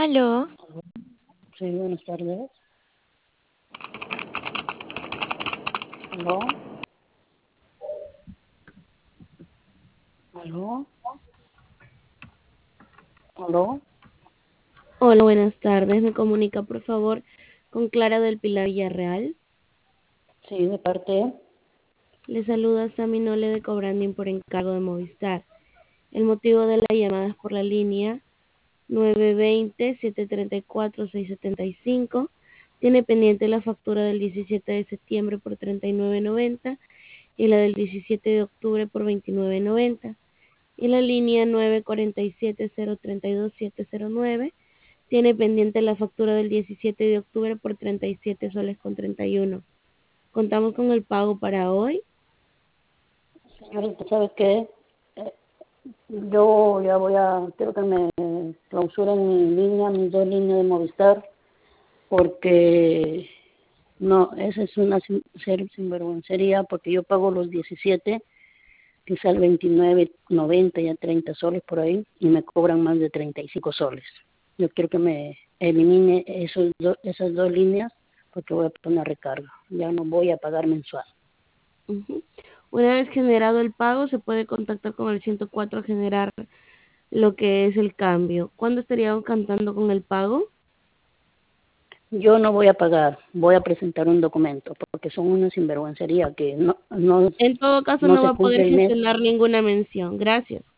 Aló, Sí, buenas tardes. ¿Aló? ¿Aló? ¿Aló? Hola, buenas tardes. Me comunica, por favor, con Clara del Pilar Villarreal. Sí, de parte. Le saluda Sammy Nole de Cobranding por encargo de Movistar. El motivo de la llamada es por la línea 920-734-675. Tiene pendiente la factura del 17 de septiembre por 39.90 y la del 17 de octubre por 29.90. Y la línea 947-032-709 tiene pendiente la factura del 17 de octubre por 37 soles con 31. Contamos con el pago para hoy. Señorita, ¿sabe qué? Eh, yo ya quiero que me clausuren mi línea, mis dos líneas de Movistar, porque no, esa es una sinvergüencería, porque yo pago los 17, que sale 29.90, ya 30 soles por ahí, y me cobran más de 35 soles. Yo quiero que me elimine esas dos líneas, porque voy a poner recarga. Ya no voy a pagar mensual. Ujú. Una vez generado el pago, se puede contactar con el 104 a generar lo que es el cambio. ¿Cuándo estarían contando con el pago? Yo no voy a pagar, voy a presentar un documento, porque son una sinvergüencería que En todo caso, no no va se a poder cumple el mes. gestionar ninguna mención. Gracias.